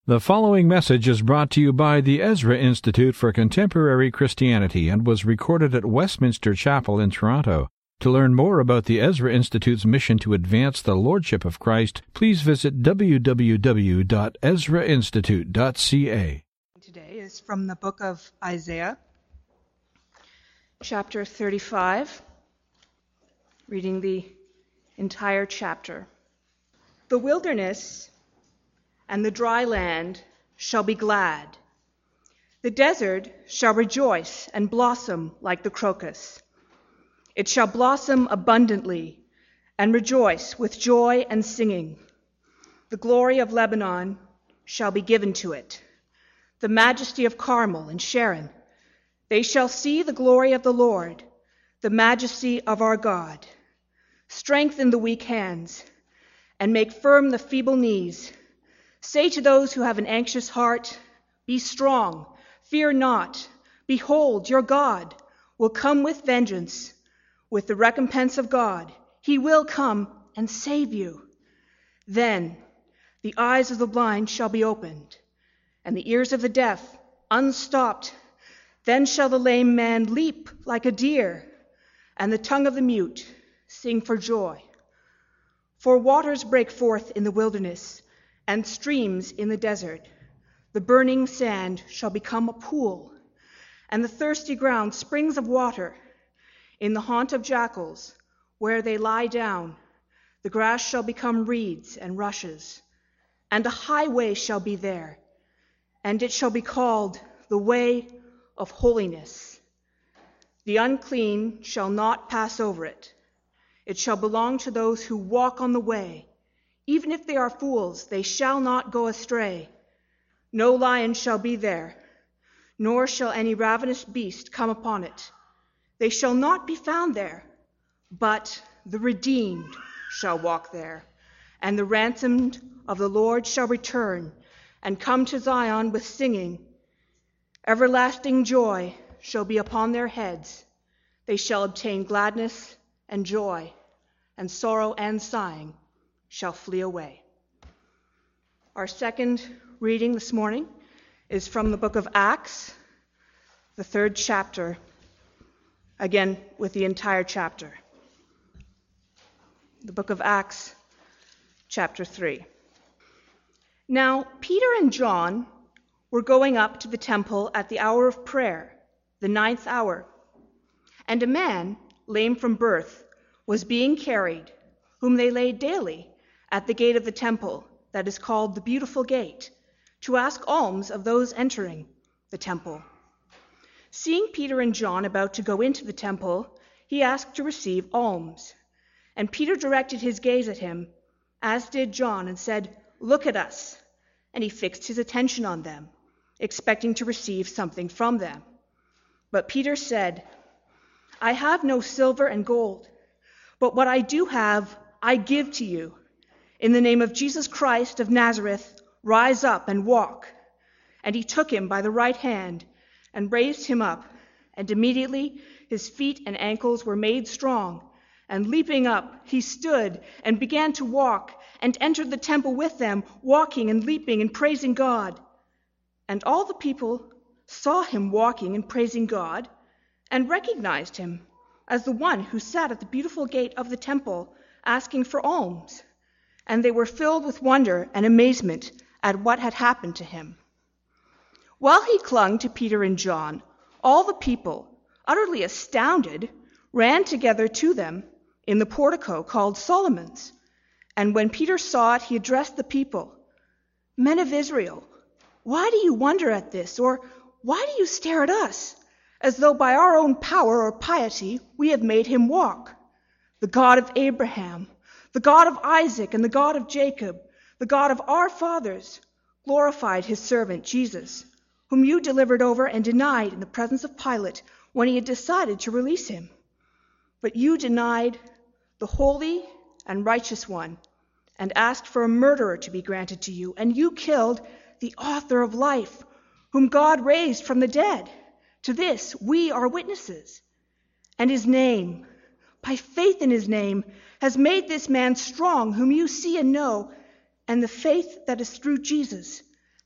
The following message is brought to you by the Ezra Institute for Contemporary Christianity and was recorded at Westminster Chapel in Toronto. To learn more about the Ezra Institute's mission to advance the Lordship of Christ, please visit www.ezrainstitute.ca. Today is from the book of Isaiah, chapter 35, reading the entire chapter. The wilderness and the dry land shall be glad. The desert shall rejoice and blossom like the crocus. It shall blossom abundantly and rejoice with joy and singing. The glory of Lebanon shall be given to it, the majesty of Carmel and Sharon. They shall see the glory of the Lord, the majesty of our God. Strengthen the weak hands and make firm the feeble knees. Say to those who have an anxious heart, be strong, fear not. Behold, your God will come with vengeance, with the recompense of God. He will come and save you. Then the eyes of the blind shall be opened, and the ears of the deaf unstopped. Then shall the lame man leap like a deer, and the tongue of the mute sing for joy. For waters break forth in the wilderness, and streams in the desert. The burning sand shall become a pool, and the thirsty ground springs of water. In the haunt of jackals, where they lie down, the grass shall become reeds and rushes, and a highway shall be there, and it shall be called the way of holiness. The unclean shall not pass over it. It shall belong to those who walk on the way. Even if they are fools, they shall not go astray. No lion shall be there, nor shall any ravenous beast come upon it. They shall not be found there, but the redeemed shall walk there, and the ransomed of the Lord shall return and come to Zion with singing. Everlasting joy shall be upon their heads. They shall obtain gladness and joy, and sorrow and sighing shall flee away. Our second reading this morning is from the book of Acts, the 3rd chapter, again with the entire chapter. The book of Acts, chapter 3. Now Peter and John were going up to the temple at the hour of prayer, the 9th hour, and a man, lame from birth, was being carried, whom they laid daily at the gate of the temple, that is called the Beautiful Gate, to ask alms of those entering the temple. Seeing Peter and John about to go into the temple, he asked to receive alms. And Peter directed his gaze at him, as did John, and said, "Look at us." And he fixed his attention on them, expecting to receive something from them. But Peter said, "I have no silver and gold, but what I do have, I give to you. In the name of Jesus Christ of Nazareth, rise up and walk." And he took him by the right hand and raised him up, and immediately his feet and ankles were made strong. And leaping up, he stood and began to walk, and entered the temple with them, walking and leaping and praising God. And all the people saw him walking and praising God, and recognized him as the one who sat at the beautiful gate of the temple, asking for alms. And they were filled with wonder and amazement at what had happened to him. While he clung to Peter and John, all the people, utterly astounded, ran together to them in the portico called Solomon's. And when Peter saw it, he addressed the people, "Men of Israel, why do you wonder at this? Or why do you stare at us, as though by our own power or piety we have made him walk? The God of Abraham, the God of Isaac, and the God of Jacob, the God of our fathers, glorified his servant Jesus, whom you delivered over and denied in the presence of Pilate when he had decided to release him. But you denied the holy and righteous one, and asked for a murderer to be granted to you, and you killed the author of life, whom God raised from the dead. To this we are witnesses. And his name, by faith in his name, has made this man strong, whom you see and know, and the faith that is through Jesus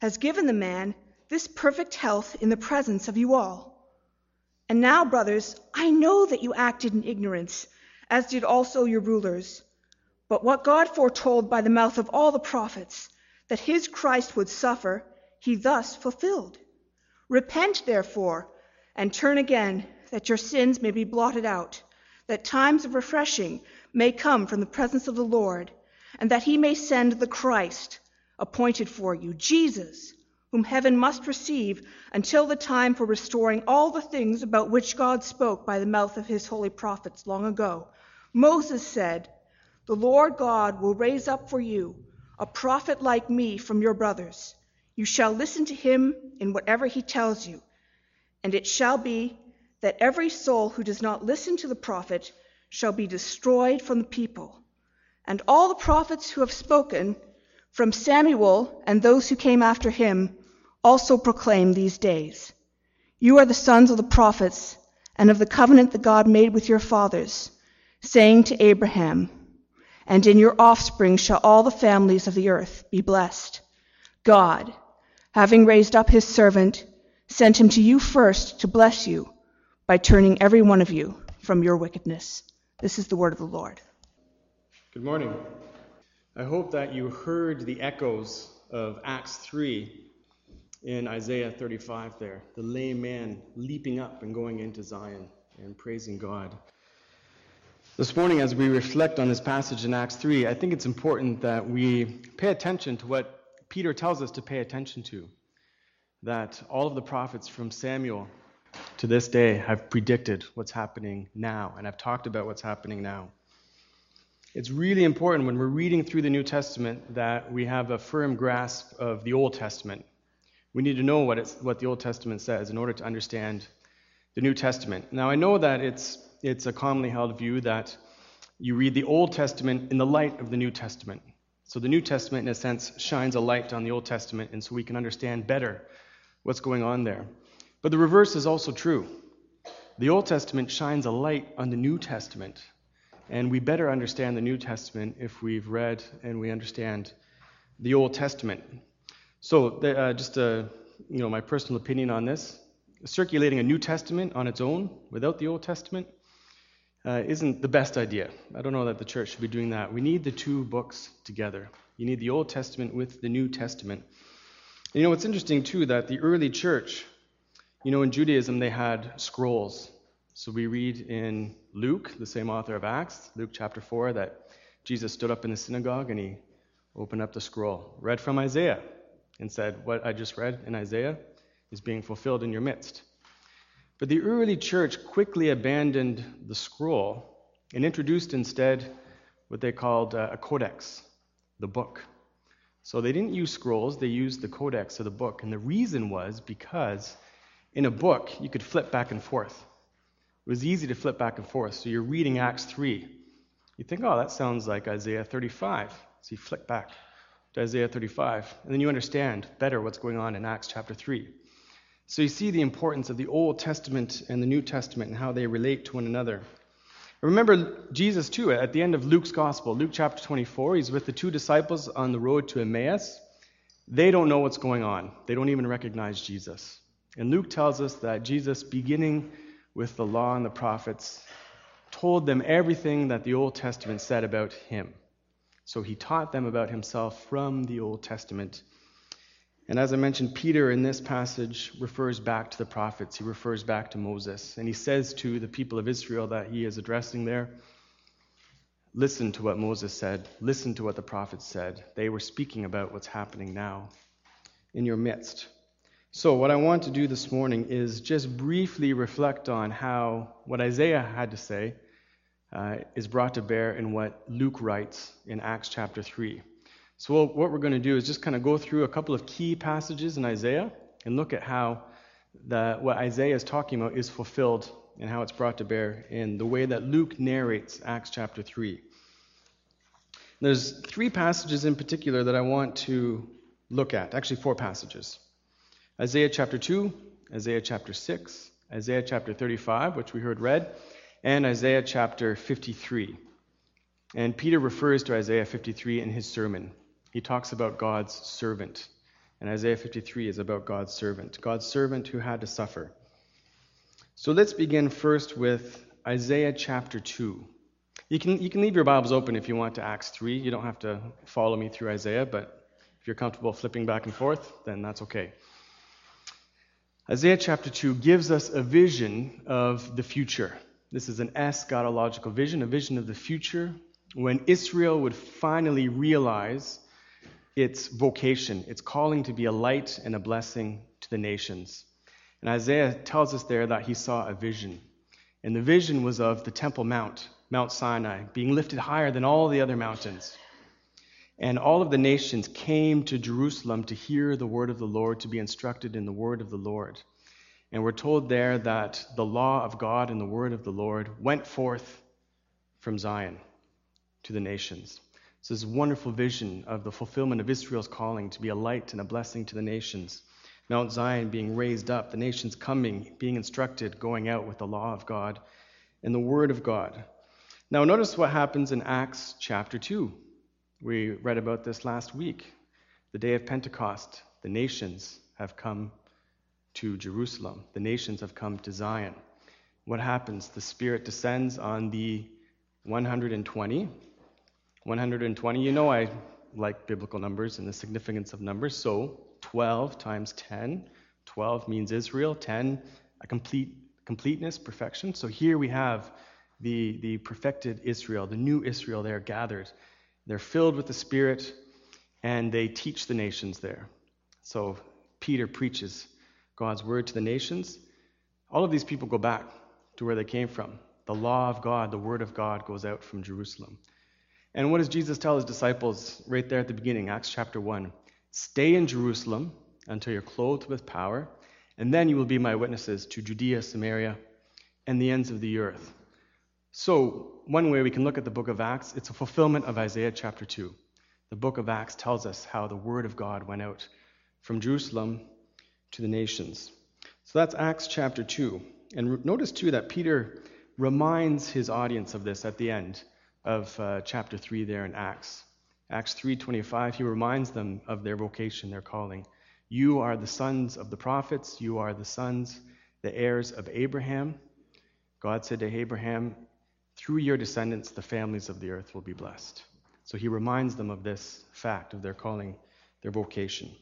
has given the man this perfect health in the presence of you all. And now, brothers, I know that you acted in ignorance, as did also your rulers. But what God foretold by the mouth of all the prophets, that his Christ would suffer, he thus fulfilled. Repent, therefore, and turn again, that your sins may be blotted out, that times of refreshing may come from the presence of the Lord, and that he may send the Christ, appointed for you, Jesus, whom heaven must receive until the time for restoring all the things about which God spoke by the mouth of his holy prophets long ago. Moses said, "The Lord God will raise up for you a prophet like me from your brothers. You shall listen to him in whatever he tells you. And it shall be that every soul who does not listen to the prophet shall be destroyed from the people. And all the prophets who have spoken, from Samuel and those who came after him, also proclaim these days. You are the sons of the prophets and of the covenant that God made with your fathers, saying to Abraham, 'And in your offspring shall all the families of the earth be blessed.' God, having raised up his servant, sent him to you first to bless you by turning every one of you from your wickedness." This is the word of the Lord. Good morning. I hope that you heard the echoes of Acts 3 in Isaiah 35 there, the lame man leaping up and going into Zion and praising God. This morning, as we reflect on this passage in Acts 3, I think it's important that we pay attention to what Peter tells us to pay attention to, that all of the prophets from Samuel to this day have predicted what's happening now, and have talked about what's happening now. It's really important when we're reading through the New Testament that we have a firm grasp of the Old Testament. We need to know what the Old Testament says in order to understand the New Testament. Now, I know that it's a commonly held view that you read the Old Testament in the light of the New Testament. So the New Testament, in a sense, shines a light on the Old Testament, and so we can understand better what's going on there. But the reverse is also true. The Old Testament shines a light on the New Testament, and we better understand the New Testament if we've read and we understand the Old Testament. So, my personal opinion on this: circulating a New Testament on its own without the Old Testament isn't the best idea. I don't know that the church should be doing that. We need the two books together. You need the Old Testament with the New Testament. And it's interesting too that the early church, in Judaism they had scrolls. So we read in Luke, the same author of Acts, Luke chapter 4, that Jesus stood up in the synagogue and he opened up the scroll, read from Isaiah, and said, "What I just read in Isaiah is being fulfilled in your midst." But the early church quickly abandoned the scroll and introduced instead what they called a codex, the book. So they didn't use scrolls, they used the codex of the book. And the reason was because in a book you could flip back and forth. It was easy to flip back and forth. So you're reading Acts 3. You think, oh, that sounds like Isaiah 35. So you flip back to Isaiah 35. And then you understand better what's going on in Acts chapter 3. So you see the importance of the Old Testament and the New Testament and how they relate to one another. Remember Jesus too, at the end of Luke's Gospel, Luke chapter 24, he's with the two disciples on the road to Emmaus. They don't know what's going on. They don't even recognize Jesus. And Luke tells us that Jesus, beginning with the law and the prophets, told them everything that the Old Testament said about him. So he taught them about himself from the Old Testament. And as I mentioned, Peter in this passage refers back to the prophets. He refers back to Moses. And he says to the people of Israel that he is addressing there, listen to what Moses said. Listen to what the prophets said. They were speaking about what's happening now in your midst. So what I want to do this morning is just briefly reflect on how what Isaiah had to say is brought to bear in what Luke writes in Acts chapter 3. So what we're going to do is just kind of go through a couple of key passages in Isaiah and look at how what Isaiah is talking about is fulfilled and how it's brought to bear in the way that Luke narrates Acts chapter 3. There's three passages in particular that I want to look at, actually four passages. Isaiah chapter 2, Isaiah chapter 6, Isaiah chapter 35, which we heard read, and Isaiah chapter 53. And Peter refers to Isaiah 53 in his sermon. He talks about God's servant And Isaiah 53 is about God's servant who had to suffer. So let's begin first with Isaiah chapter 2. You can leave your Bibles open if you want to Acts 3. You don't have to follow me through Isaiah, but if you're comfortable flipping back and forth, then that's okay. Isaiah chapter 2 gives us a vision of the future. This is an eschatological vision, a vision of the future when Israel would finally realize its vocation, its calling to be a light and a blessing to the nations. And Isaiah tells us there that he saw a vision. And the vision was of the Temple Mount, Mount Sinai, being lifted higher than all the other mountains. And all of the nations came to Jerusalem to hear the word of the Lord, to be instructed in the word of the Lord. And we're told there that the law of God and the word of the Lord went forth from Zion to the nations. So this wonderful vision of the fulfillment of Israel's calling to be a light and a blessing to the nations. Mount Zion being raised up, the nations coming, being instructed, going out with the law of God and the word of God. Now notice what happens in Acts chapter 2. We read about this last week. The day of Pentecost, the nations have come to Jerusalem. The nations have come to Zion. What happens? The Spirit descends on the 120. 120, you know I like biblical numbers and the significance of numbers. So 12 times 10. 12 means Israel. 10, a completeness, perfection. So here we have the perfected Israel, the new Israel there gathered. They're filled with the Spirit, and they teach the nations there. So Peter preaches God's word to the nations. All of these people go back to where they came from. The law of God, the word of God goes out from Jerusalem. And what does Jesus tell his disciples right there at the beginning, Acts chapter 1? Stay in Jerusalem until you're clothed with power, and then you will be my witnesses to Judea, Samaria, and the ends of the earth. So, one way we can look at the book of Acts, it's a fulfillment of Isaiah chapter 2. The book of Acts tells us how the word of God went out from Jerusalem to the nations. So that's Acts chapter 2. And notice too that Peter reminds his audience of this at the end of chapter 3 there in Acts. Acts 3:25, he reminds them of their vocation, their calling. You are the sons of the prophets. You are the sons, the heirs of Abraham. God said to Abraham, through your descendants, the families of the earth will be blessed. So he reminds them of this fact of their calling, their vocation.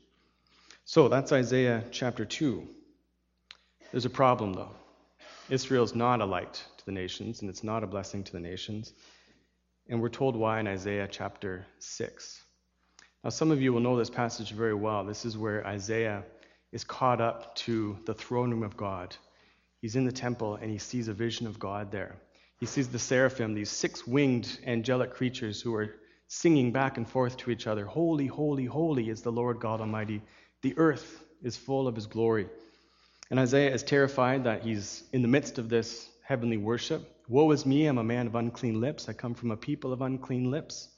So that's Isaiah chapter 2. There's a problem, though. Israel's not a light to the nations, and it's not a blessing to the nations. And we're told why in Isaiah chapter 6. Now, some of you will know this passage very well. This is where Isaiah is caught up to the throne room of God. He's in the temple, and he sees a vision of God there. He sees the seraphim, these six-winged angelic creatures who are singing back and forth to each other. Holy, holy, holy is the Lord God Almighty. The earth is full of his glory. And Isaiah is terrified that he's in the midst of this heavenly worship. Woe is me, I'm a man of unclean lips. I come from a people of unclean lips.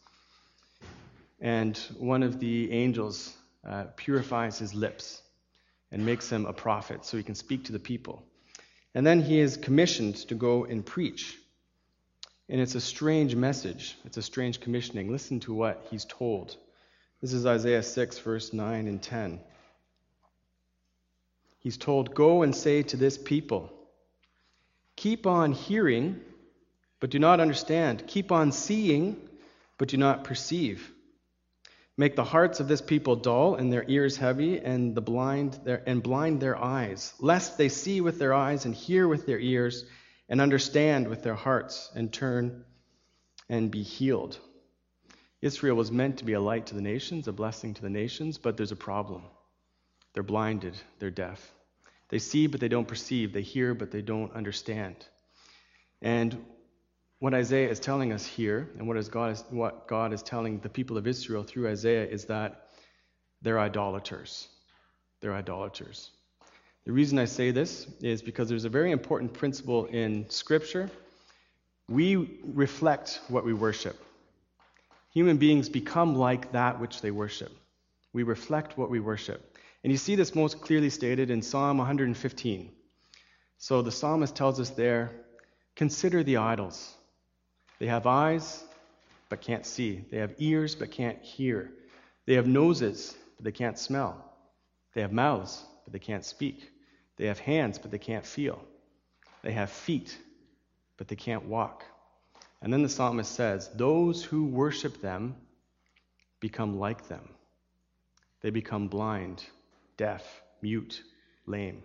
And one of the angels purifies his lips and makes him a prophet so he can speak to the people. And then he is commissioned to go and preach. And it's a strange message. It's a strange commissioning. Listen to what he's told. This is Isaiah 6, verse 9 and 10. He's told, go and say to this people, keep on hearing, but do not understand. Keep on seeing, but do not perceive. Make the hearts of this people dull and their ears heavy, and blind their eyes, lest they see with their eyes and hear with their ears and understand with their hearts and turn and be healed. Israel was meant to be a light to the nations, a blessing to the nations, but there's a problem. They're blinded, they're deaf. They see, but they don't perceive. They hear, but they don't understand. And what Isaiah is telling us here, and what God is telling the people of Israel through Isaiah, is that they're idolaters. They're idolaters. The reason I say this is because there's a very important principle in Scripture. We reflect what we worship. Human beings become like that which they worship. We reflect what we worship. And you see this most clearly stated in Psalm 115. So the psalmist tells us there, consider the idols. They have eyes, but can't see. They have ears, but can't hear. They have noses, but they can't smell. They have mouths, but they can't speak. They have hands, but they can't feel. They have feet, but they can't walk. And then the psalmist says, those who worship them become like them. They become blind, deaf, mute, lame.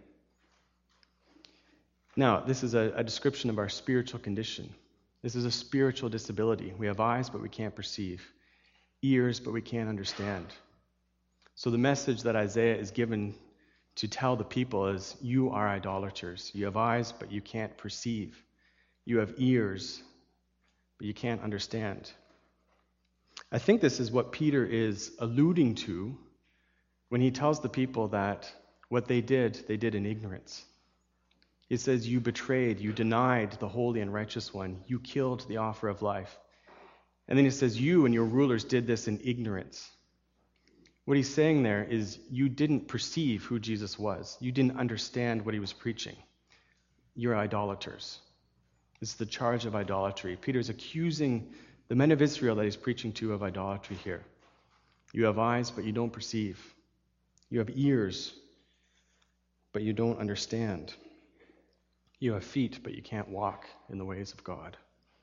Now, this is a description of our spiritual condition. This is a spiritual disability. We have eyes, but we can't perceive. Ears, but we can't understand. So the message that Isaiah is given to tell the people is, you are idolaters. You have eyes, but you can't perceive. You have ears, but you can't understand. I think this is what Peter is alluding to when he tells the people that what they did in ignorance. He says, you betrayed, you denied the holy and righteous one, you killed the offer of life. And then he says, you and your rulers did this in ignorance. What he's saying there is, you didn't perceive who Jesus was. You didn't understand what he was preaching. You're idolaters. This is the charge of idolatry. Peter's accusing the men of Israel that he's preaching to of idolatry here. You have eyes, but you don't perceive. You have ears, but you don't understand. You have feet, but you can't walk in the ways of God.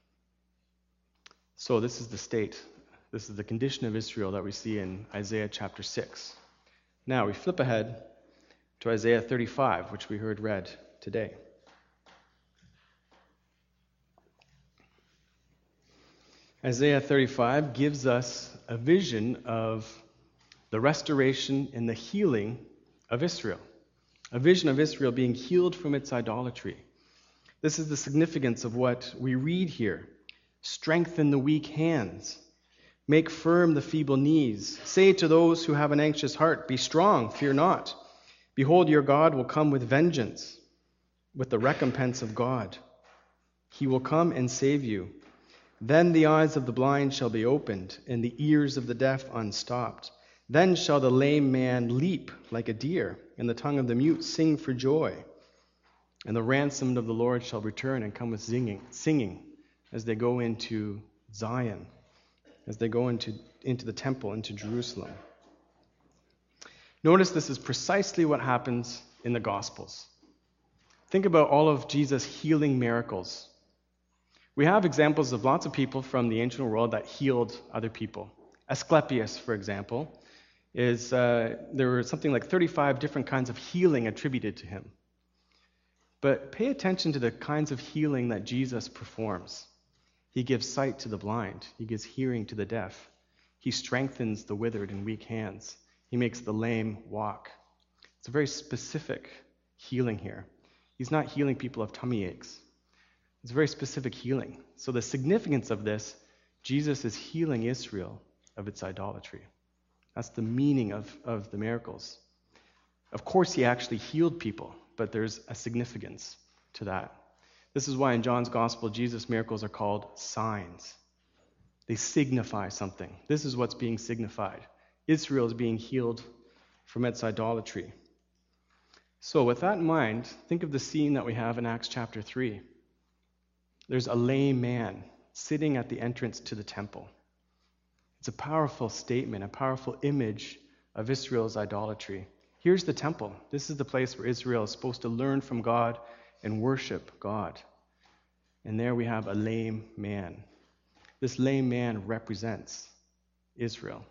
So this is the state. This is the condition of Israel that we see in Isaiah chapter 6. Now we flip ahead to Isaiah 35, which we heard read today. Isaiah 35 gives us a vision of the restoration and the healing of Israel. A vision of Israel being healed from its idolatry. This is the significance of what we read here. Strengthen the weak hands. Make firm the feeble knees. Say to those who have an anxious heart, be strong, fear not. Behold, your God will come with vengeance, with the recompense of God. He will come and save you. Then the eyes of the blind shall be opened, and the ears of the deaf unstopped. Then shall the lame man leap like a deer, and the tongue of the mute sing for joy. And the ransomed of the Lord shall return and come with singing as they go into Zion, as they go into the temple, into Jerusalem. Notice this is precisely what happens in the Gospels. Think about all of Jesus' healing miracles. We have examples of lots of people from the ancient world that healed other people. Asclepius, for example, there were something like 35 different kinds of healing attributed to him. But pay attention to the kinds of healing that Jesus performs. He gives sight to the blind. He gives hearing to the deaf. He strengthens the withered and weak hands. He makes the lame walk. It's a very specific healing here. He's not healing people of tummy aches. It's a very specific healing. So the significance of this, Jesus is healing Israel of its idolatry. That's the meaning of the miracles. Of course, he actually healed people, but there's a significance to that. This is why in John's Gospel, Jesus' miracles are called signs. They signify something. This is what's being signified. Israel is being healed from its idolatry. So with that in mind, think of the scene that we have in Acts chapter 3. There's a lame man sitting at the entrance to the temple. It's a powerful statement, a powerful image of Israel's idolatry. Here's the temple. This is the place where Israel is supposed to learn from God and worship God. And there we have a lame man. This lame man represents Israel.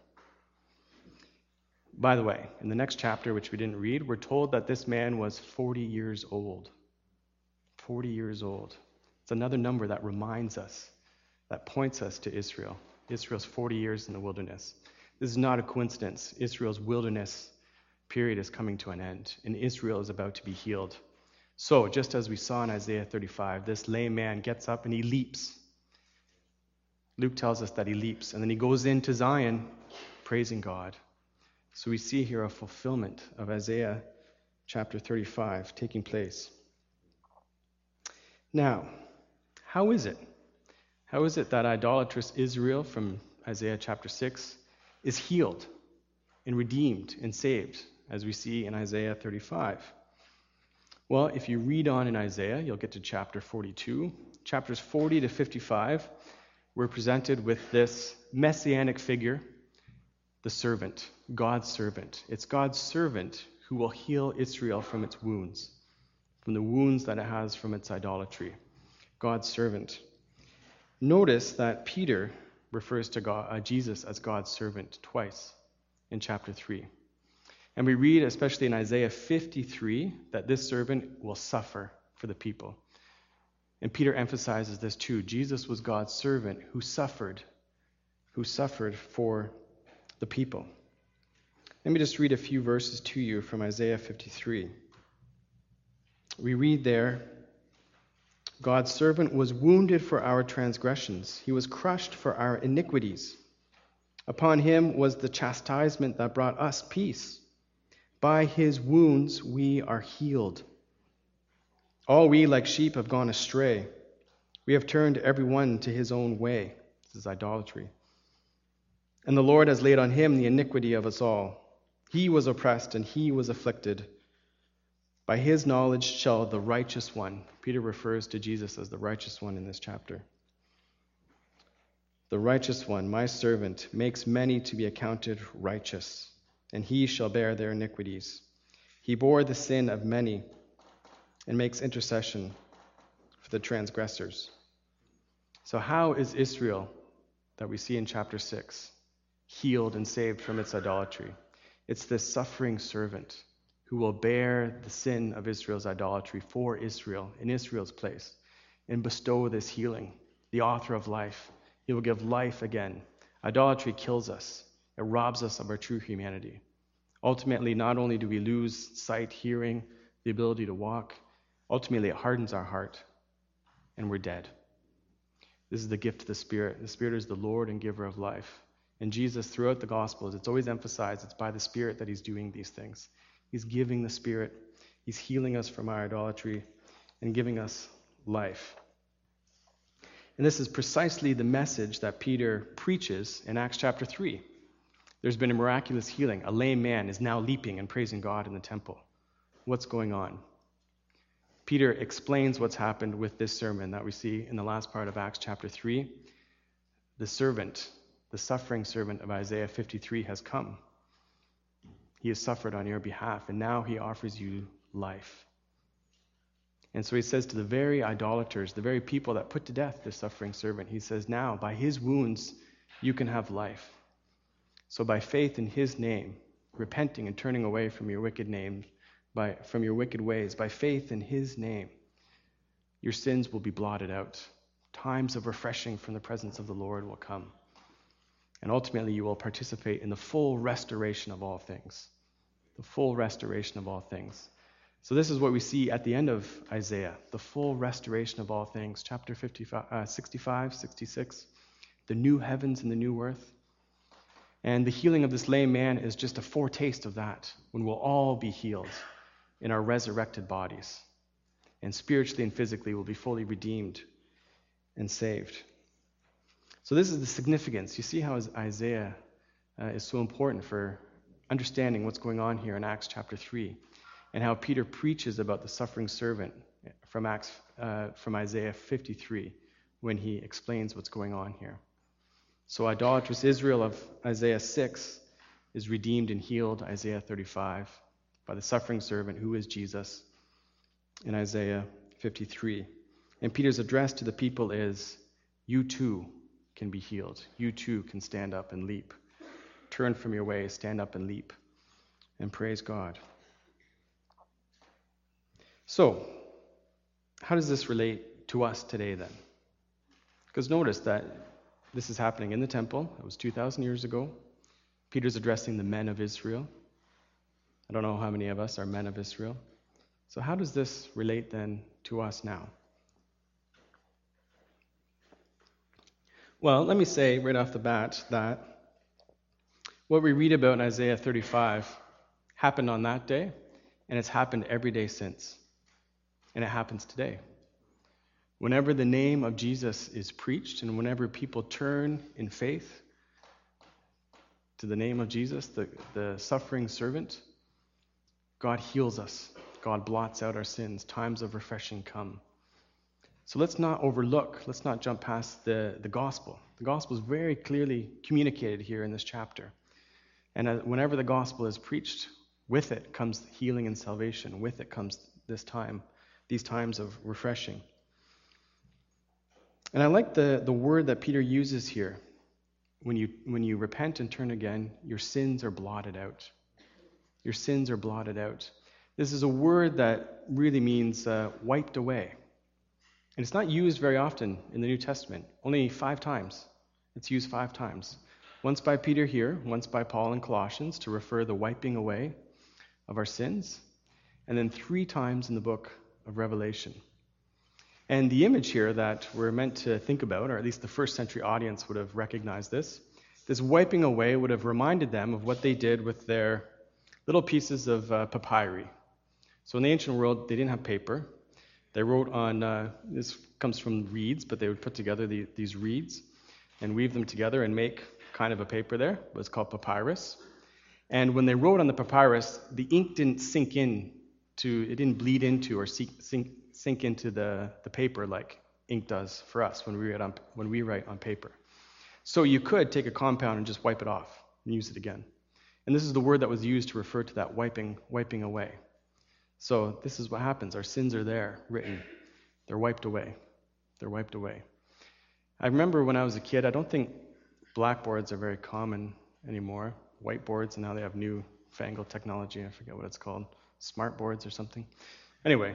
By the way, in the next chapter, which we didn't read, we're told that this man was 40 years old. 40 years old. It's another number that reminds us, that points us to Israel. Israel's 40 years in the wilderness. This is not a coincidence. Israel's wilderness period is coming to an end, and Israel is about to be healed. So, just as we saw in Isaiah 35, this lame man gets up and he leaps. Luke tells us that he leaps, and then he goes into Zion praising God. So we see here a fulfillment of Isaiah chapter 35 taking place. Now, how is it? How is it that idolatrous Israel from Isaiah chapter 6 is healed and redeemed and saved, as we see in Isaiah 35? Well, if you read on in Isaiah, you'll get to chapter 42. Chapters 40 to 55, we're presented with this messianic figure, the servant, God's servant. It's God's servant who will heal Israel from its wounds, from the wounds that it has from its idolatry. God's servant. Notice that Peter refers to Jesus as God's servant twice in chapter 3. And we read, especially in Isaiah 53, that this servant will suffer for the people. And Peter emphasizes this too. Jesus was God's servant who suffered for the people. Let me just read a few verses to you from Isaiah 53. We read there, God's servant was wounded for our transgressions. He was crushed for our iniquities. Upon him was the chastisement that brought us peace. By his wounds we are healed. All we like sheep have gone astray. We have turned every one to his own way. This is idolatry. And the Lord has laid on him the iniquity of us all. He was oppressed and he was afflicted. By his knowledge shall the righteous one, Peter refers to Jesus as the righteous one in this chapter. The righteous one, my servant, makes many to be accounted righteous, and he shall bear their iniquities. He bore the sin of many and makes intercession for the transgressors. So how is Israel, that we see in chapter 6, healed and saved from its idolatry? It's this suffering servant who will bear the sin of Israel's idolatry for Israel, in Israel's place, and bestow this healing, the author of life. He will give life again. Idolatry kills us. It robs us of our true humanity. Ultimately, not only do we lose sight, hearing, the ability to walk, ultimately it hardens our heart, and we're dead. This is the gift of the Spirit. The Spirit is the Lord and giver of life. And Jesus, throughout the Gospels, it's always emphasized it's by the Spirit that he's doing these things. He's giving the Spirit. He's healing us from our idolatry and giving us life. And this is precisely the message that Peter preaches in Acts chapter 3. There's been a miraculous healing. A lame man is now leaping and praising God in the temple. What's going on? Peter explains what's happened with this sermon that we see in the last part of Acts chapter 3. The servant, the suffering servant of Isaiah 53 has come. He has suffered on your behalf, and now he offers you life. And so he says to the very idolaters, the very people that put to death this suffering servant, he says, now, by his wounds, you can have life. So by faith in his name, repenting and turning away from your wicked names, from your wicked ways, by faith in his name, your sins will be blotted out. Times of refreshing from the presence of the Lord will come. And ultimately, you will participate in the full restoration of all things. The full restoration of all things. So this is what we see at the end of Isaiah, the full restoration of all things. Chapter 65, 66, the new heavens and the new earth. And the healing of this lame man is just a foretaste of that, when we'll all be healed in our resurrected bodies. And spiritually and physically will be fully redeemed and saved. So this is the significance. You see how Isaiah is so important for understanding what's going on here in Acts chapter 3, and how Peter preaches about the suffering servant from Isaiah 53 when he explains what's going on here. So idolatrous Israel of Isaiah 6 is redeemed and healed, Isaiah 35, by the suffering servant who is Jesus in Isaiah 53. And Peter's address to the people is, you too can be healed. You too can stand up and leap. Turn from your ways, stand up and leap, and praise God. So, how does this relate to us today then? Because notice that this is happening in the temple. It was 2,000 years ago. Peter's addressing the men of Israel. I don't know how many of us are men of Israel. So how does this relate then to us now? Well, let me say right off the bat that what we read about in Isaiah 35 happened on that day, and it's happened every day since. And it happens today. Whenever the name of Jesus is preached, and whenever people turn in faith to the name of Jesus, the suffering servant, God heals us. God blots out our sins. Times of refreshing come. So let's not overlook, let's not jump past the gospel. The gospel is very clearly communicated here in this chapter. And whenever the gospel is preached, With it comes healing and salvation. With it comes these times of refreshing. And I like the word that Peter uses here. When you repent and turn again, your sins are blotted out. Your sins are blotted out. This is a word that really means wiped away. And it's not used very often in the New Testament. Only 5 times. It's used 5 times. Once by Peter here, once by Paul in Colossians to refer the wiping away of our sins, and then 3 times in the book of Revelation. And the image here that we're meant to think about, or at least the first century audience would have recognized this wiping away would have reminded them of what they did with their little pieces of papyri. So in the ancient world, they didn't have paper. They wrote on, this comes from reeds, but they would put together these reeds and weave them together and make kind of a paper there. It was called papyrus. And when they wrote on the papyrus, the ink didn't it didn't bleed into or sink into the paper like ink does for us when we write on paper. So you could take a compound and just wipe it off and use it again. And this is the word that was used to refer to that wiping away. So this is what happens. Our sins are there, written. They're wiped away. They're wiped away. I remember when I was a kid, I don't think blackboards are very common anymore. Whiteboards, and now they have new fangled technology. I forget what it's called. Smart boards or something. Anyway,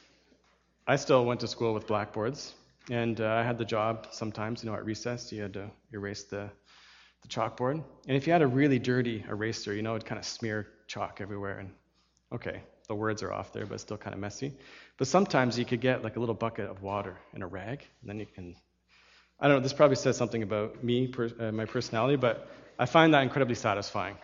I still went to school with blackboards, and I had the job sometimes, at recess, you had to erase the chalkboard. And if you had a really dirty eraser, it'd kind of smear chalk everywhere. And okay, the words are off there, but it's still kind of messy. But sometimes you could get like a little bucket of water and a rag, and then you can, I don't know, this probably says something about me, my personality, but I find that incredibly satisfying.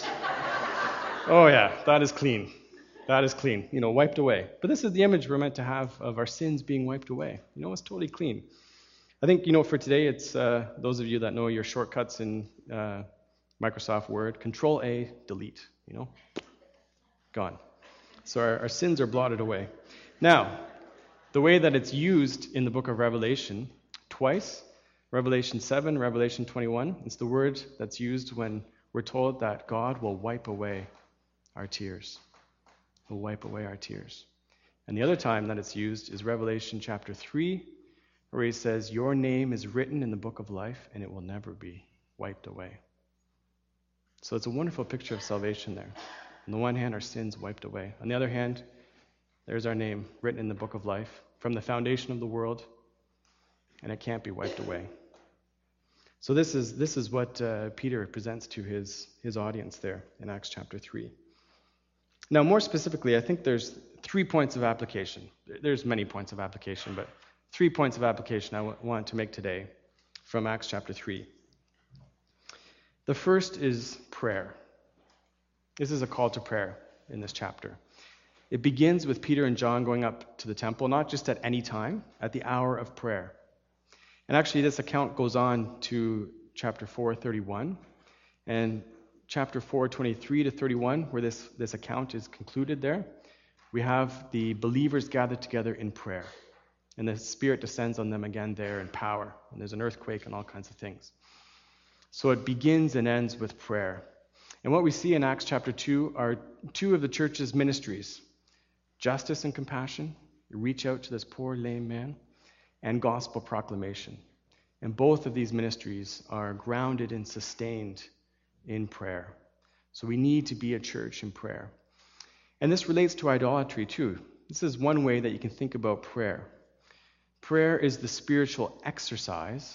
Oh yeah, that is clean. That is clean, wiped away. But this is the image we're meant to have of our sins being wiped away. It's totally clean. I think, for today, it's those of you that know your shortcuts in Microsoft Word, Control-A, delete, gone. So our sins are blotted away. Now, the way that it's used in the book of Revelation, twice, Revelation 7, Revelation 21, it's the word that's used when we're told that God will wipe away our tears. Will wipe away our tears. And the other time that it's used is Revelation chapter 3, where he says, your name is written in the book of life, and it will never be wiped away. So it's a wonderful picture of salvation there. On the one hand, our sins wiped away. On the other hand, there's our name written in the book of life from the foundation of the world, and it can't be wiped away. So this is what Peter presents to his audience there in Acts chapter 3. Now, more specifically, I think there's 3 points of application. There's many points of application, but 3 points of application I want to make today from Acts chapter 3. The first is prayer. This is a call to prayer in this chapter. It begins with Peter and John going up to the temple, not just at any time, at the hour of prayer. And actually, this account goes on to chapter 4:31, and chapter 4:23 to 31, where this account is concluded there, we have the believers gathered together in prayer. And the Spirit descends on them again there in power. And there's an earthquake and all kinds of things. So it begins and ends with prayer. And what we see in Acts chapter 2 are 2 of the church's ministries. Justice and compassion, reach out to this poor lame man, and gospel proclamation. And both of these ministries are grounded and sustained in prayer. So we need to be a church in prayer. And this relates to idolatry too. This is one way that you can think about prayer. Prayer is the spiritual exercise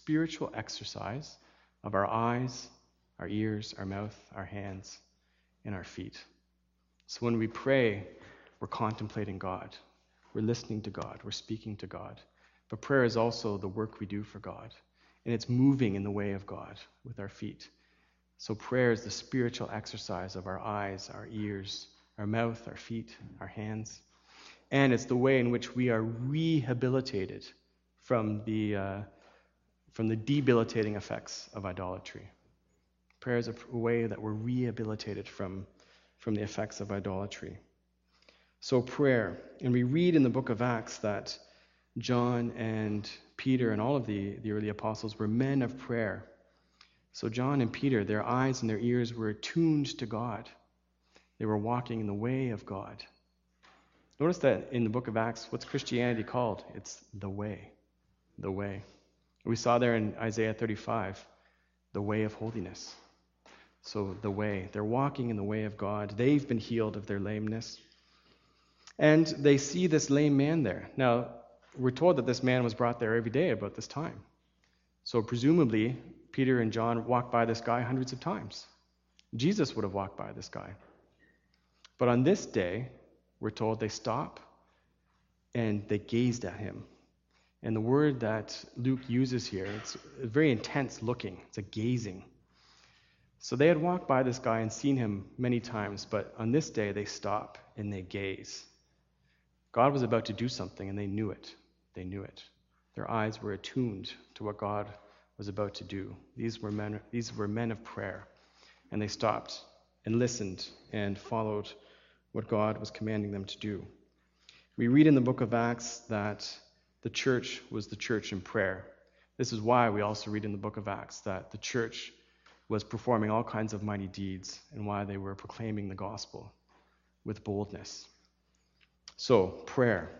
of our eyes, our ears, our mouth, our hands, and our feet. So when we pray, we're contemplating God. We're listening to God. We're speaking to God. But prayer is also the work we do for God. And it's moving in the way of God with our feet. So prayer is the spiritual exercise of our eyes, our ears, our mouth, our feet, our hands. And it's the way in which we are rehabilitated from the debilitating effects of idolatry. Prayer is a way that we're rehabilitated from the effects of idolatry. So prayer, and we read in the book of Acts that John and Peter and all of the early apostles were men of prayer. So John and Peter, their eyes and their ears were attuned to God. They were walking in the way of God. Notice that in the book of Acts, what's Christianity called? It's the way. The way. We saw there in Isaiah 35, the way of holiness. So the way. They're walking in the way of God. They've been healed of their lameness. And they see this lame man there. Now, we're told that this man was brought there every day about this time. So presumably, Peter and John walked by this guy hundreds of times. Jesus would have walked by this guy. But on this day, we're told they stop and they gazed at him. And the word that Luke uses here, it's very intense looking. It's a gazing. So they had walked by this guy and seen him many times, but on this day they stop and they gaze. God was about to do something and they knew it. They knew it. Their eyes were attuned to what God was about to do. These were men of prayer. And they stopped and listened and followed what God was commanding them to do. We read in the book of Acts that the church was the church in prayer. This is why we also read in the book of Acts that the church was performing all kinds of mighty deeds and why they were proclaiming the gospel with boldness. So, prayer.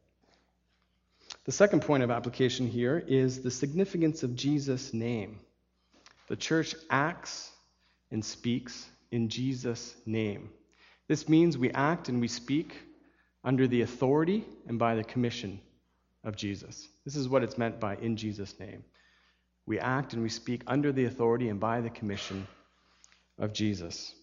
The second point of application here is the significance of Jesus' name. The church acts and speaks in Jesus' name. This means we act and we speak under the authority and by the commission of Jesus. This is what it's meant by in Jesus' name. We act and we speak under the authority and by the commission of Jesus.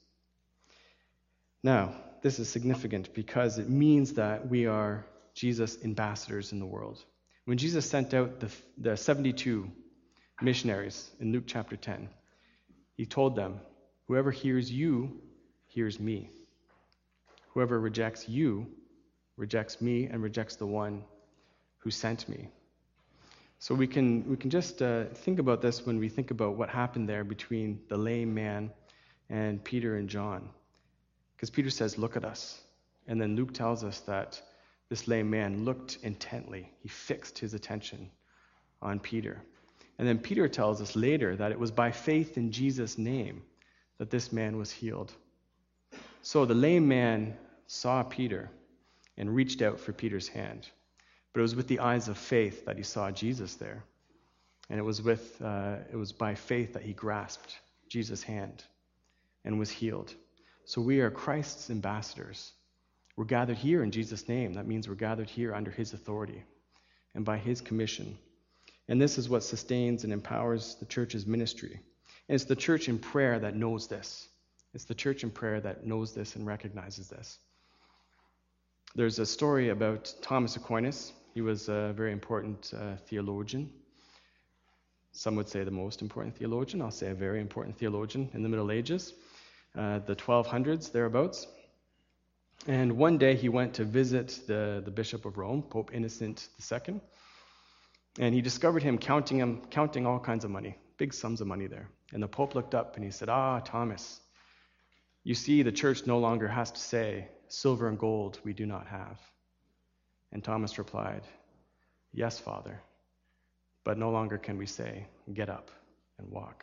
Now, this is significant because it means that we are Jesus' ambassadors in the world. When Jesus sent out the 72 missionaries in Luke chapter 10, he told them, whoever hears you hears me. Whoever rejects you rejects me and rejects the one who sent me. So we can just think about this when we think about what happened there between the lame man and Peter and John. Because Peter says, look at us. And then Luke tells us that this lame man looked intently. He fixed his attention on Peter. And then Peter tells us later that it was by faith in Jesus' name that this man was healed. So the lame man saw Peter and reached out for Peter's hand. But it was with the eyes of faith that he saw Jesus there. And it was by faith that he grasped Jesus' hand and was healed. So we are Christ's ambassadors. We're gathered here in Jesus' name. That means we're gathered here under his authority and by his commission. And this is what sustains and empowers the church's ministry. And it's the church in prayer that knows this. It's the church in prayer that knows this and recognizes this. There's a story about Thomas Aquinas. He was a very important theologian. Some would say the most important theologian. I'll say a very important theologian in the Middle Ages, the 1200s, thereabouts. And one day he went to visit the Bishop of Rome, Pope Innocent II, and he discovered him counting all kinds of money, big sums of money there. And the Pope looked up and he said, Thomas, you see the church no longer has to say, silver and gold we do not have. And Thomas replied, yes, Father, but no longer can we say, get up and walk.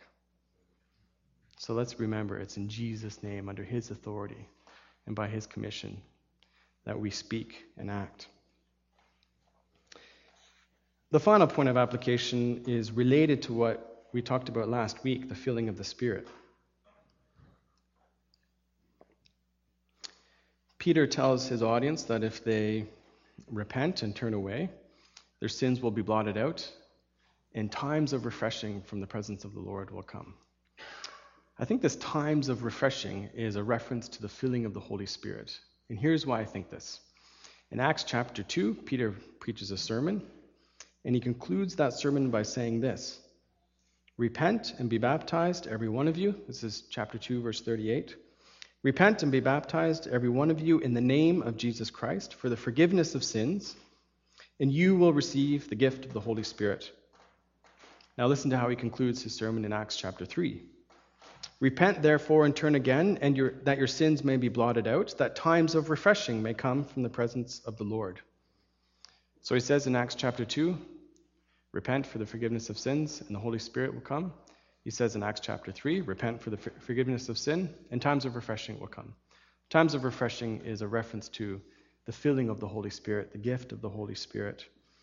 So let's remember it's in Jesus' name, under his authority and by his commission, that we speak and act. The final point of application is related to what we talked about last week, the filling of the Spirit. Peter tells his audience that if they repent and turn away, their sins will be blotted out, and times of refreshing from the presence of the Lord will come. I think this times of refreshing is a reference to the filling of the Holy Spirit. And here's why I think this. In Acts chapter 2, Peter preaches a sermon, and he concludes that sermon by saying this: repent and be baptized, every one of you. This is chapter 2, verse 38. Repent and be baptized, every one of you, in the name of Jesus Christ, for the forgiveness of sins, and you will receive the gift of the Holy Spirit. Now listen to how he concludes his sermon in Acts chapter 3. Repent, therefore, and turn again, and that your sins may be blotted out, that times of refreshing may come from the presence of the Lord. So he says in Acts chapter 2, repent for the forgiveness of sins, and the Holy Spirit will come. He says in Acts chapter 3, repent for the forgiveness of sin, and times of refreshing will come. Times of refreshing is a reference to the filling of the Holy Spirit, the gift of the Holy Spirit.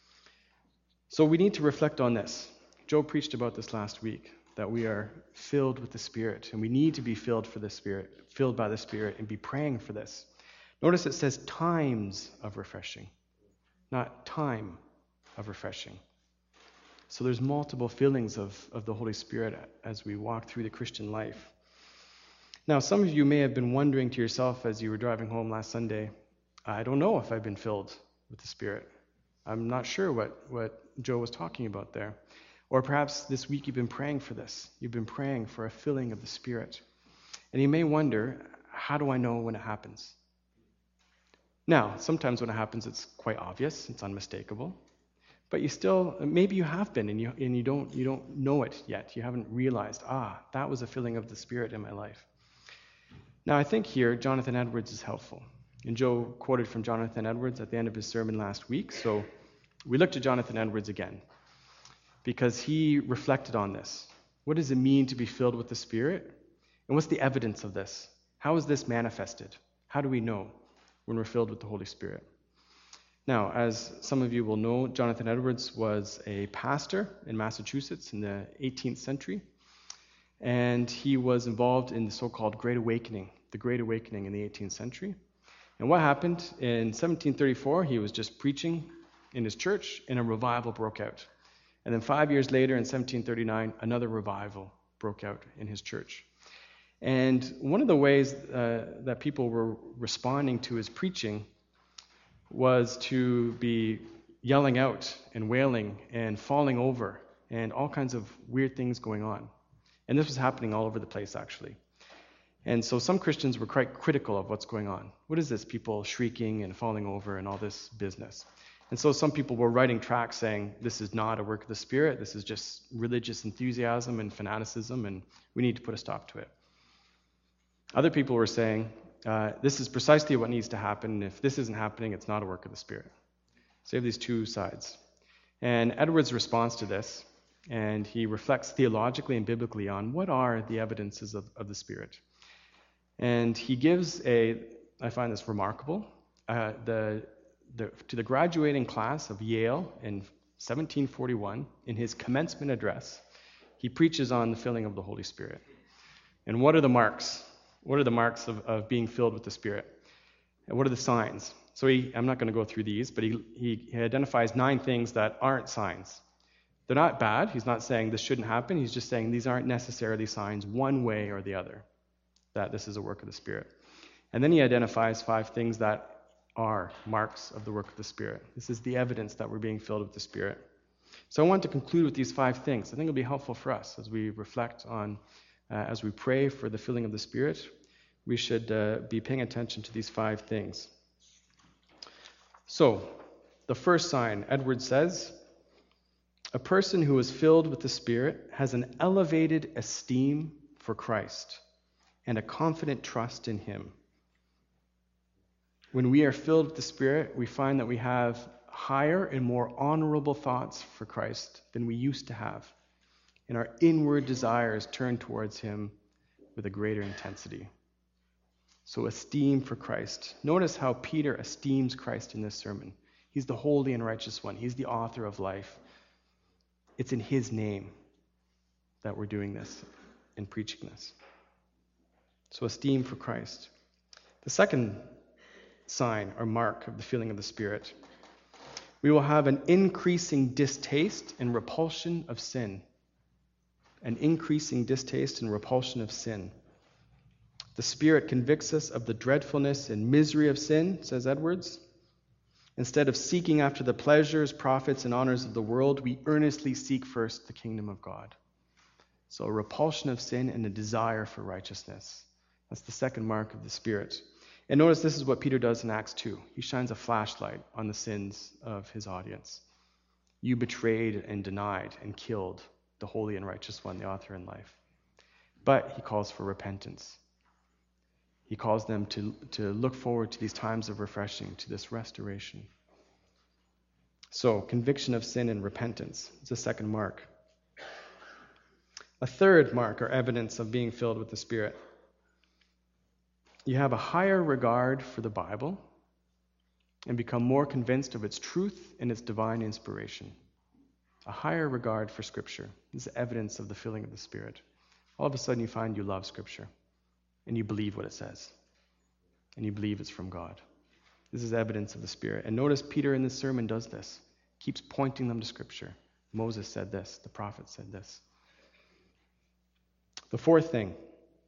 So we need to reflect on this. Joe preached about this last week, that we are filled with the Spirit, and we need to be filled by the Spirit, and be praying for this. Notice it says times of refreshing, not time of refreshing. So there's multiple fillings of the Holy Spirit as we walk through the Christian life. Now, some of you may have been wondering to yourself as you were driving home last Sunday, I don't know if I've been filled with the Spirit. I'm not sure what Joe was talking about there. Or perhaps this week you've been praying for this. You've been praying for a filling of the Spirit. And you may wonder, how do I know when it happens? Now, sometimes when it happens, it's quite obvious, it's unmistakable. But you still, maybe you have been and you don't know it yet. You haven't realized, that was a filling of the Spirit in my life. Now, I think here, Jonathan Edwards is helpful. And Joe quoted from Jonathan Edwards at the end of his sermon last week. So we looked at Jonathan Edwards again because he reflected on this. What does it mean to be filled with the Spirit? And what's the evidence of this? How is this manifested? How do we know when we're filled with the Holy Spirit? Now, as some of you will know, Jonathan Edwards was a pastor in Massachusetts in the 18th century. And he was involved in the so-called Great Awakening, the Great Awakening in the 18th century. And what happened? In 1734, he was just preaching in his church, and a revival broke out. And then 5 years later, in 1739, another revival broke out in his church. And one of the ways that people were responding to his preaching was to be yelling out and wailing and falling over and all kinds of weird things going on. And this was happening all over the place, actually. And so some Christians were quite critical of what's going on. What is this? People shrieking and falling over and all this business. And so some people were writing tracts saying, this is not a work of the Spirit, this is just religious enthusiasm and fanaticism, and we need to put a stop to it. Other people were saying, this is precisely what needs to happen. If this isn't happening, it's not a work of the Spirit. So you have these two sides. And Edwards' response to this, and he reflects theologically and biblically on what are the evidences of the Spirit. And he gives I find this remarkable, to the graduating class of Yale in 1741, in his commencement address, he preaches on the filling of the Holy Spirit. And what are the marks? What are the marks of being filled with the Spirit? And what are the signs? So I'm not going to go through these, but he identifies 9 things that aren't signs. They're not bad. He's not saying this shouldn't happen. He's just saying these aren't necessarily signs one way or the other, that this is a work of the Spirit. And then he identifies 5 things that are marks of the work of the Spirit. This is the evidence that we're being filled with the Spirit. So I want to conclude with these 5 things. I think it'll be helpful for us as we reflect on, as we pray for the filling of the Spirit. We should be paying attention to these 5 things. So, the first sign, Edwards says, a person who is filled with the Spirit has an elevated esteem for Christ and a confident trust in Him. When we are filled with the Spirit, we find that we have higher and more honorable thoughts for Christ than we used to have. And our inward desires turn towards Him with a greater intensity. So esteem for Christ. Notice how Peter esteems Christ in this sermon. He's the holy and righteous one. He's the author of life. It's in His name that we're doing this and preaching this. So esteem for Christ. The second sign or mark of the filling of the Spirit, we will have an increasing distaste and repulsion of sin. An increasing distaste and repulsion of sin. The Spirit convicts us of the dreadfulness and misery of sin, says Edwards. Instead of seeking after the pleasures, profits, and honors of the world, we earnestly seek first the kingdom of God. So a repulsion of sin and a desire for righteousness. That's the second mark of the Spirit. And notice this is what Peter does in Acts 2. He shines a flashlight on the sins of his audience. You betrayed and denied and killed the holy and righteous one, the author in life. But he calls for repentance. He calls them to look forward to these times of refreshing, to this restoration. So, conviction of sin and repentance is the second mark. A third mark or evidence of being filled with the Spirit. you have a higher regard for the Bible and become more convinced of its truth and its divine inspiration. A higher regard for Scripture. This is evidence of the filling of the Spirit. All of a sudden you find you love Scripture and you believe what it says and you believe it's from God. This is evidence of the Spirit. And notice Peter in this sermon does this. Keeps pointing them to Scripture. Moses said this. The prophet said this. The fourth thing.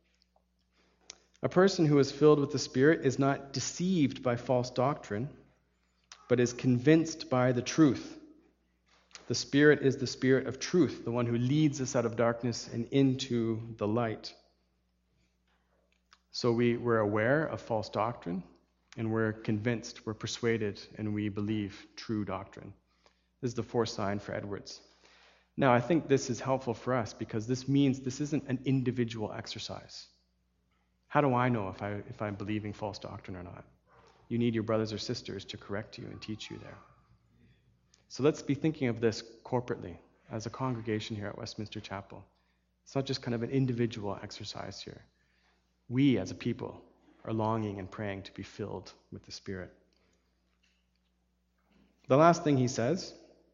A person who is filled with the Spirit is not deceived by false doctrine, but is convinced by the truth. The Spirit is the Spirit of truth, the one who leads us out of darkness and into the light. So we're aware of false doctrine, and we're convinced, we're persuaded, and we believe true doctrine. This is the fourth sign for Edwards. Now, I think this is helpful for us because this means this isn't an individual exercise. How do I know if I'm believing false doctrine or not? You need your brothers or sisters to correct you and teach you there. So let's be thinking of this corporately as a congregation here at Westminster Chapel. It's not just kind of an individual exercise here. We as a people are longing and praying to be filled with the Spirit. The last thing he says,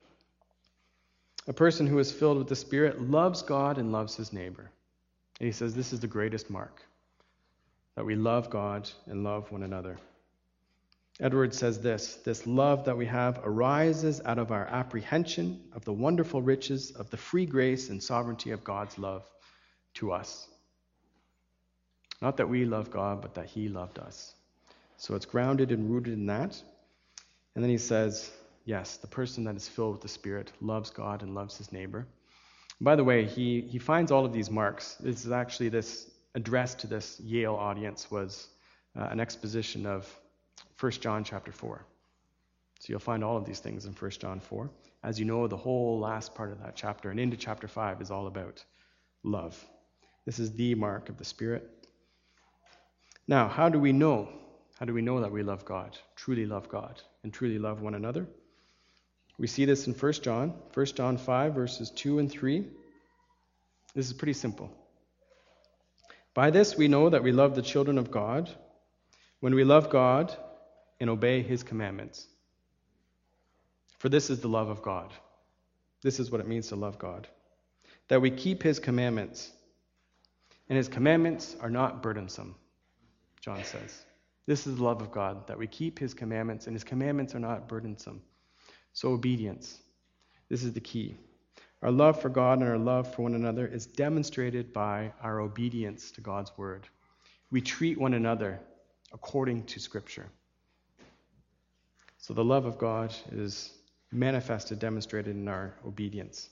a person who is filled with the Spirit loves God and loves his neighbor. And he says this is the greatest mark, that we love God and love one another. Edwards says this love that we have arises out of our apprehension of the wonderful riches of the free grace and sovereignty of God's love to us. Not that we love God, but that he loved us. So it's grounded and rooted in that. And then he says, yes, the person that is filled with the Spirit loves God and loves his neighbor. By the way, he finds all of these marks. This is actually this address to this Yale audience was an exposition of 1 John chapter 4. So you'll find all of these things in 1 John 4. As you know, the whole last part of that chapter and into chapter 5 is all about love. This is the mark of the Spirit. Now, how do we know? How do we know that we love God, and truly love one another? We see this in 1 John 5, verses 2 and 3. This is pretty simple. By this we know that we love the children of God, when we love God and obey his commandments. For this is the love of God. This is what it means to love God. That we keep his commandments. And his commandments are not burdensome, John says. This is the love of God, that we keep his commandments, and his commandments are not burdensome. So obedience. This is the key. Our love for God and our love for one another is demonstrated by our obedience to God's word. We treat one another according to Scripture. So the love of God is manifested, demonstrated in our obedience.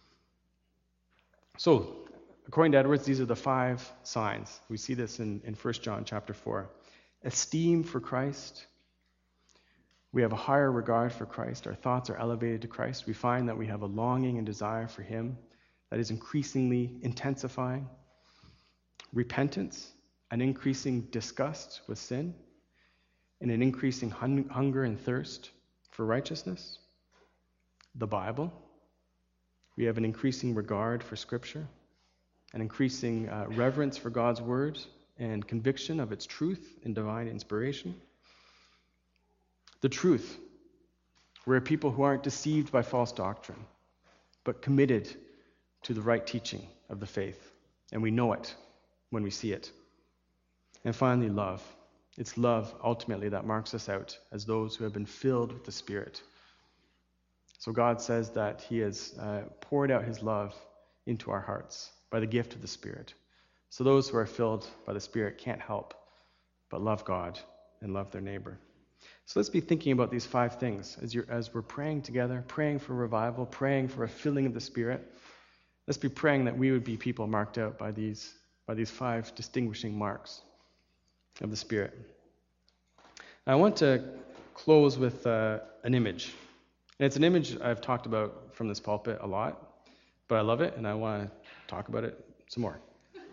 So, according to Edwards, these are the 5 signs. We see this in 1 John chapter 4. Esteem for Christ. We have a higher regard for Christ. Our thoughts are elevated to Christ. We find that we have a longing and desire for him that is increasingly intensifying. Repentance, an increasing disgust with sin, and an increasing hunger and thirst for righteousness. The Bible. We have an increasing regard for Scripture, an increasing reverence for God's word and conviction of its truth and divine inspiration. The truth. We're a people who aren't deceived by false doctrine, but committed to the right teaching of the faith. And we know it when we see it. And finally, love. It's love, ultimately, that marks us out as those who have been filled with the Spirit. So God says that he has poured out his love into our hearts by the gift of the Spirit. So those who are filled by the Spirit can't help but love God and love their neighbor. So let's be thinking about these 5 things as we're praying together, praying for revival, praying for a filling of the Spirit. Let's be praying that we would be people marked out by these 5 distinguishing marks of the Spirit. I want to close with an image. And it's an image I've talked about from this pulpit a lot, but I love it and I want to talk about it some more.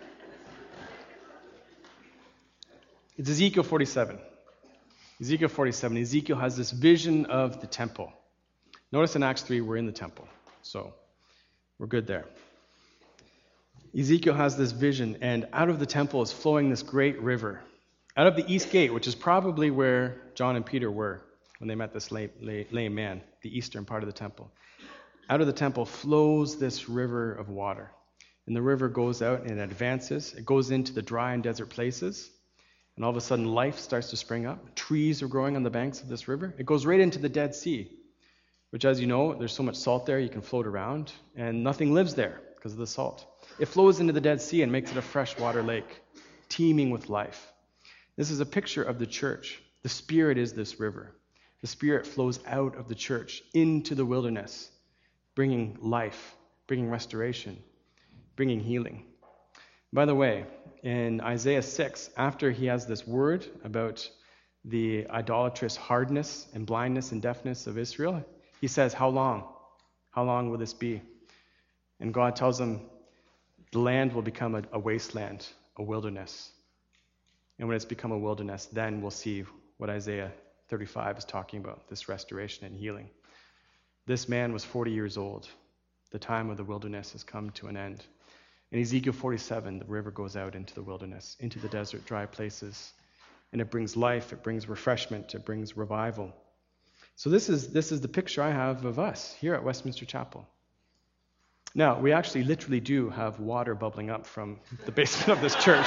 It's Ezekiel 47. Ezekiel 47. Ezekiel has this vision of the temple. Notice in Acts 3, we're in the temple, so we're good there. Ezekiel has this vision, and out of the temple is flowing this great river. out of the east gate, which is probably where John and Peter were when they met this lame man, the eastern part of the temple. Out of the temple flows this river of water. And the river goes out and it advances. It goes into the dry and desert places. And all of a sudden, life starts to spring up. Trees are growing on the banks of this river. It goes right into the Dead Sea, which, as you know, there's so much salt there, you can float around, and nothing lives there because of the salt. It flows into the Dead Sea and makes it a freshwater lake, teeming with life. This is a picture of the church. The Spirit is this river. The Spirit flows out of the church into the wilderness, bringing life, bringing restoration, bringing healing. By the way, in Isaiah 6, after he has this word about the idolatrous hardness and blindness and deafness of Israel, he says, how long? How long will this be? And God tells him the land will become a wasteland, a wilderness. And when it's become a wilderness, then we'll see what Isaiah 35 is talking about, this restoration and healing. This man was 40 years old. The time of the wilderness has come to an end. In Ezekiel 47, the river goes out into the wilderness, into the desert, dry places. And it brings life, it brings refreshment, it brings revival. So this is the picture I have of us here at Westminster Chapel. Now, we actually literally do have water bubbling up from the basement of this church,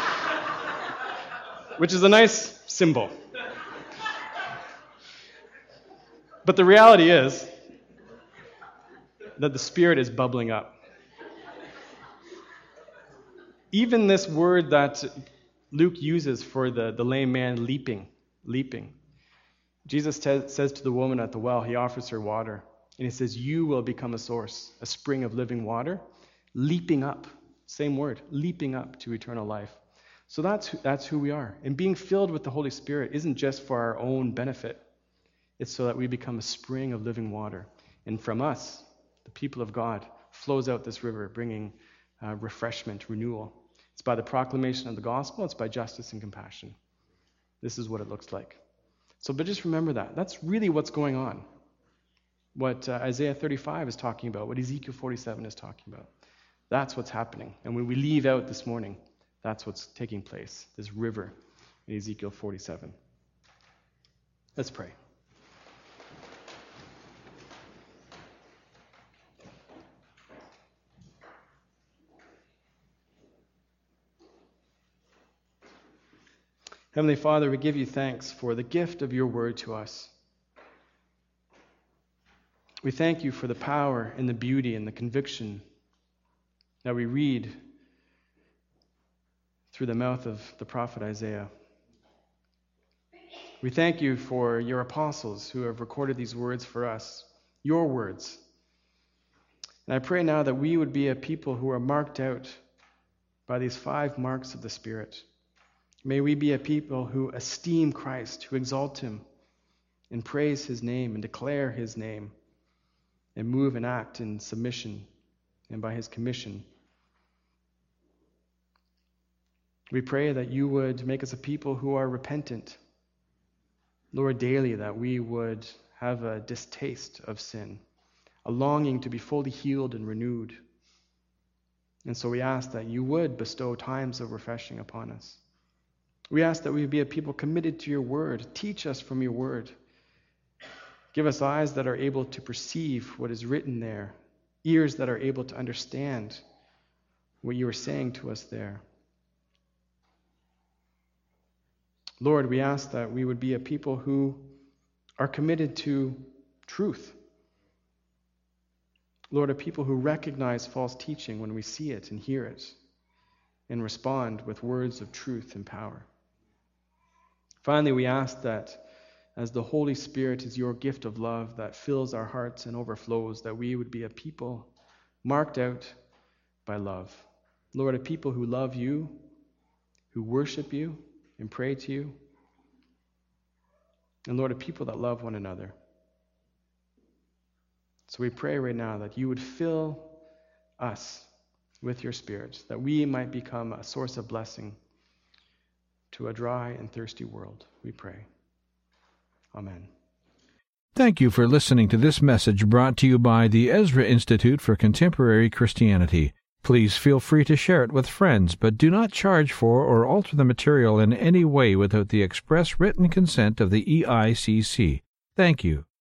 which is a nice symbol. But the reality is that the Spirit is bubbling up. Even this word that Luke uses for the lame man leaping. Jesus says to the woman at the well, he offers her water, and he says, you will become a source, a spring of living water, leaping up, same word, leaping up to eternal life. So that's who we are. And being filled with the Holy Spirit isn't just for our own benefit. It's so that we become a spring of living water. And from us, the people of God, flows out this river, bringing refreshment, renewal. It's by the proclamation of the gospel. It's by justice and compassion. This is what it looks like. But just remember that. That's really what's going on. What Isaiah 35 is talking about, what Ezekiel 47 is talking about. That's what's happening. And when we leave out this morning, that's what's taking place, this river in Ezekiel 47. Let's pray. Heavenly Father, we give you thanks for the gift of your word to us. We thank you for the power and the beauty and the conviction that we read through the mouth of the prophet Isaiah. We thank you for your apostles who have recorded these words for us, your words. And I pray now that we would be a people who are marked out by these 5 marks of the Spirit. May we be a people who esteem Christ, who exalt him and praise his name and declare his name and move and act in submission and by his commission. We pray that you would make us a people who are repentant. Lord, daily that we would have a distaste of sin, a longing to be fully healed and renewed. And so we ask that you would bestow times of refreshing upon us. We ask that we would be a people committed to your word. Teach us from your word. Give us eyes that are able to perceive what is written there, ears that are able to understand what you are saying to us there. Lord, we ask that we would be a people who are committed to truth. Lord, a people who recognize false teaching when we see it and hear it and respond with words of truth and power. Finally, we ask that as the Holy Spirit is your gift of love that fills our hearts and overflows, that we would be a people marked out by love. Lord, a people who love you, who worship you and pray to you. And Lord, a people that love one another. So we pray right now that you would fill us with your Spirit, that we might become a source of blessing to a dry and thirsty world. We pray. Amen. Thank you for listening to this message brought to you by the Ezra Institute for Contemporary Christianity. Please feel free to share it with friends, but do not charge for or alter the material in any way without the express written consent of the EICC. Thank you.